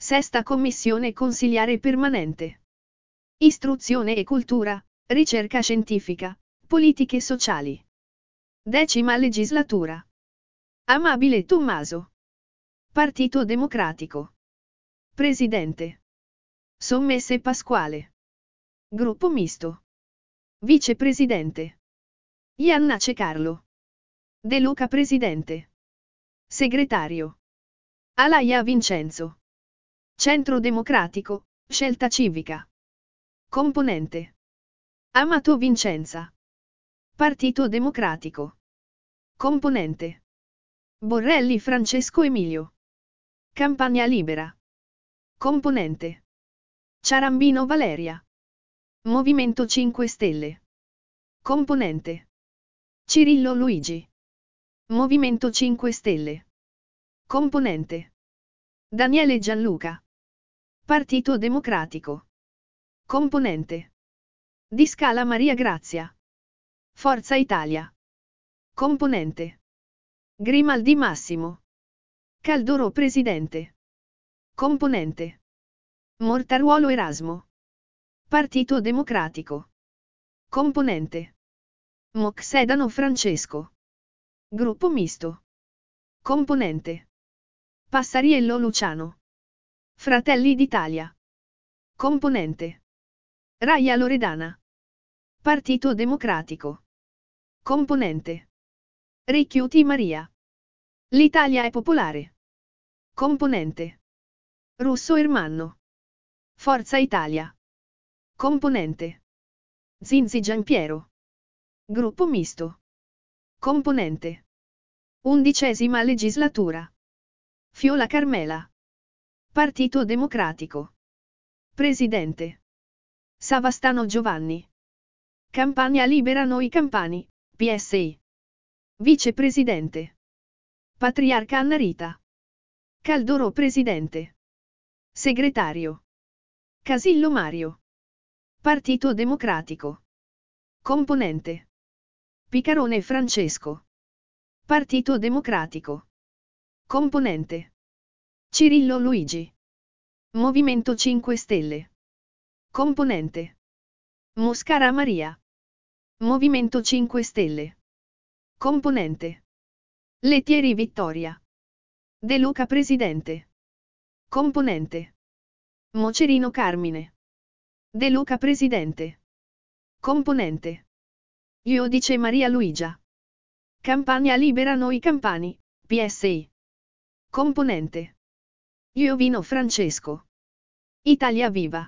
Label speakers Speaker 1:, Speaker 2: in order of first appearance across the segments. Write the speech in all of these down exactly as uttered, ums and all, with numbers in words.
Speaker 1: Sesta Commissione Consiliare Permanente. Istruzione e cultura, ricerca scientifica, politiche sociali. Decima legislatura. Amabile Tommaso. Partito Democratico. Presidente. Sommesse Pasquale. Gruppo Misto. Vicepresidente. Iannace Carlo. De Luca Presidente. Segretario. Alaia Vincenzo. Centro Democratico, Scelta Civica. Componente. Amato Vincenza. Partito Democratico. Componente. Borrelli Francesco Emilio. Campagna Libera. Componente. Ciarambino Valeria. Movimento cinque Stelle. Componente. Cirillo Luigi. Movimento cinque Stelle. Componente. Daniele Gianluca. Partito Democratico. Componente. Di Scala Maria Grazia. Forza Italia. Componente. Grimaldi Massimo. Caldoro Presidente. Componente. Mortaruolo Erasmo. Partito Democratico. Componente. Moxedano Francesco. Gruppo Misto. Componente. Passariello Luciano. Fratelli d'Italia. Componente. Raia Loredana. Partito Democratico. Componente. Ricchiuti Maria. L'Italia è popolare. Componente. Russo Ermanno. Forza Italia. Componente. Zinzi Giampiero. Gruppo Misto. Componente. Undicesima legislatura. Fiola Carmela. Partito Democratico. Presidente. Savastano Giovanni. Campagna Libera Noi Campani, P S I. Vicepresidente. Patriarca Anna Rita. Caldoro Presidente. Segretario. Casillo Mario. Partito Democratico. Componente. Picarone Francesco. Partito Democratico. Componente. Cirillo Luigi. Movimento cinque Stelle. Componente. Moscara Maria. Movimento cinque Stelle. Componente. Lettieri Vittoria. De Luca Presidente. Componente. Mocerino Carmine. De Luca Presidente. Componente. Iudice Maria Luigia. Campagna Libera Noi Campani, P S I. Componente. Iovino Francesco. Italia Viva.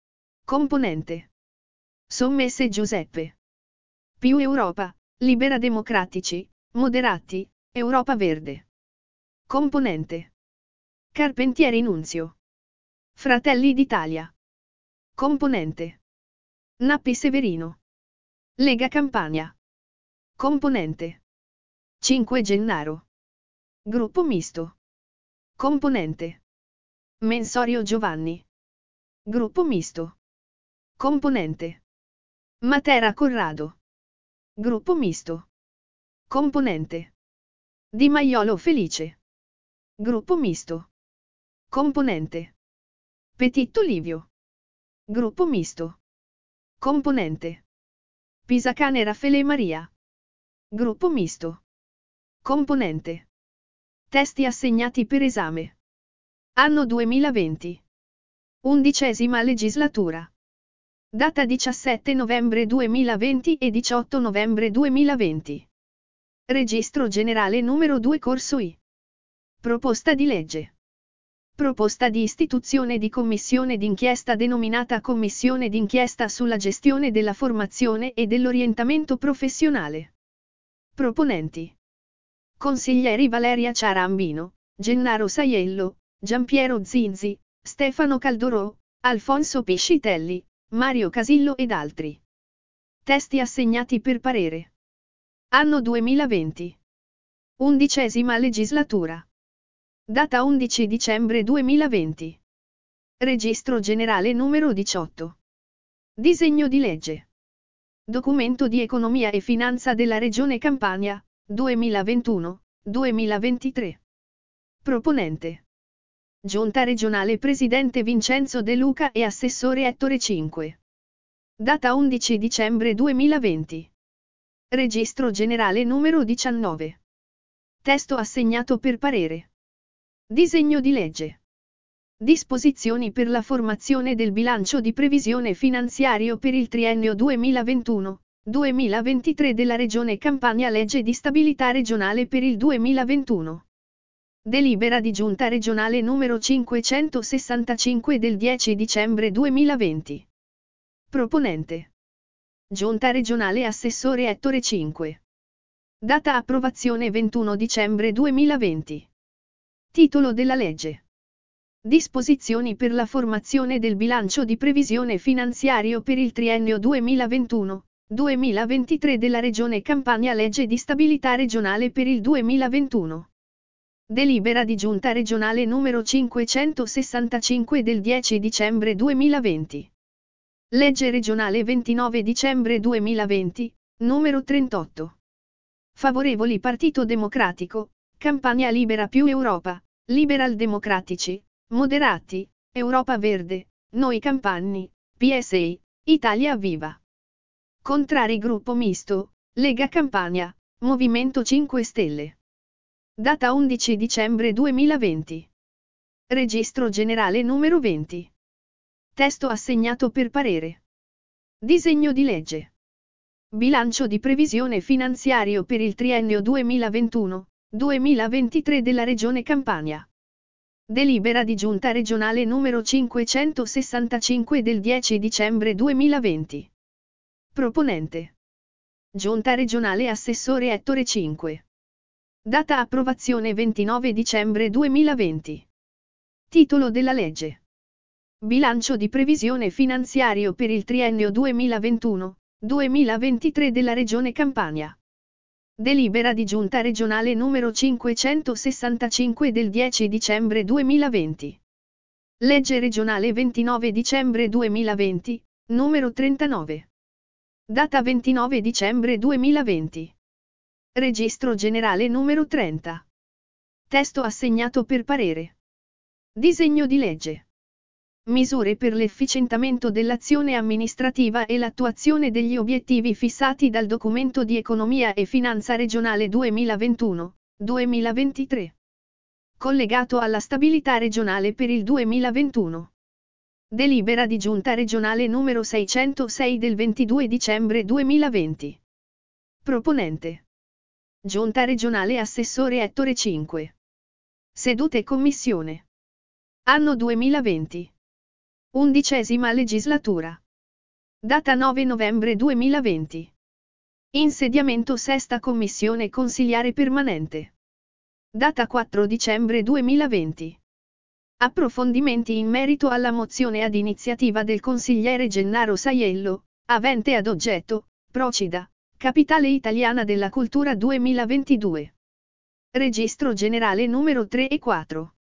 Speaker 1: Componente. Sommesse Giuseppe. Più Europa, Libera Democratici, Moderati, Europa Verde. Componente. Carpentieri Nunzio. Fratelli d'Italia. Componente. Nappi Severino. Lega Campania. Componente. cinque Gennaro. Gruppo Misto. Componente. Mensorio Giovanni. Gruppo Misto. Componente. Matera Corrado. Gruppo Misto. Componente. Di Maiolo Felice. Gruppo Misto. Componente. Petitto Livio. Gruppo Misto. Componente. Pisacane Raffaele Maria. Gruppo Misto. Componente. Testi assegnati per esame. Anno duemilaventi. Undicesima legislatura. Data diciassette novembre duemilaventi e diciotto novembre duemilaventi. Registro generale numero due Corso I. Proposta di legge. Proposta di istituzione di commissione d'inchiesta denominata Commissione d'inchiesta sulla gestione della formazione e dell'orientamento professionale. Proponenti. Consiglieri Valeria Ciarambino, Gennaro Saiello, Giampiero Zinzi, Stefano Caldorò, Alfonso Piscitelli, Mario Casillo ed altri. Testi assegnati per parere. Anno duemilaventi. Undicesima legislatura. Data undici dicembre duemilaventi. Registro generale numero diciotto. Disegno di legge. Documento di economia e finanza della Regione Campania, duemilaventuno duemilaventitré. Proponente. Giunta regionale Presidente Vincenzo De Luca e Assessore Ettore cinque. Data undici dicembre duemilaventi. Registro generale numero diciannove. Testo assegnato per parere. Disegno di legge. Disposizioni per la formazione del bilancio di previsione finanziario per il triennio duemilaventuno duemilaventitré della Regione Campania. Legge di stabilità regionale per il duemilaventuno. Delibera di Giunta regionale numero cinquecentosessantacinque del dieci dicembre duemilaventi. Proponente. Giunta regionale Assessore Ettore cinque. Data approvazione ventuno dicembre duemilaventi. Titolo della legge. Disposizioni per la formazione del bilancio di previsione finanziario per il triennio duemilaventuno duemilaventitré della Regione Campania. Legge di stabilità regionale per il duemilaventuno. Delibera di Giunta regionale numero cinquecentosessantacinque del dieci dicembre duemilaventi. Legge regionale ventinove dicembre duemilaventi, numero trentotto. Favorevoli Partito Democratico, Campania Libera più Europa, Liberal Democratici, Moderati, Europa Verde, Noi Campani, P S I, Italia Viva. Contrari Gruppo Misto, Lega Campania, Movimento cinque Stelle. Data undici dicembre duemilaventi. Registro generale numero venti. Testo assegnato per parere. Disegno di legge. Bilancio di previsione finanziario per il triennio duemilaventuno duemilaventitré della Regione Campania. Delibera di Giunta regionale numero cinquecentosessantacinque del dieci dicembre duemilaventi. Proponente. Giunta regionale Assessore Ettore cinque. Data approvazione ventinove dicembre duemilaventi. Titolo della legge. Bilancio di previsione finanziario per il triennio duemilaventuno duemilaventitré della Regione Campania. Delibera di Giunta regionale numero cinquecentosessantacinque del dieci dicembre duemilaventi. Legge regionale ventinove dicembre duemilaventi, numero trentanove. Data ventinove dicembre duemilaventi. Registro generale numero trenta. Testo assegnato per parere. Disegno di legge. Misure per l'efficientamento dell'azione amministrativa e l'attuazione degli obiettivi fissati dal Documento di economia e finanza regionale duemilaventuno duemilaventitré. Collegato alla stabilità regionale per il duemilaventuno. Delibera di Giunta regionale numero seicentosei del ventidue dicembre duemilaventi. Proponente. Giunta regionale Assessore Ettore cinque. Sedute Commissione. Anno duemilaventi. Undicesima legislatura. Data nove novembre duemilaventi. Insediamento Sesta Commissione Consiliare Permanente. Data quattro dicembre duemilaventi. Approfondimenti in merito alla mozione ad iniziativa del consigliere Gennaro Saiello, avente ad oggetto, Procida, Capitale Italiana della Cultura duemilaventidue. Registro generale numero tre e quattro.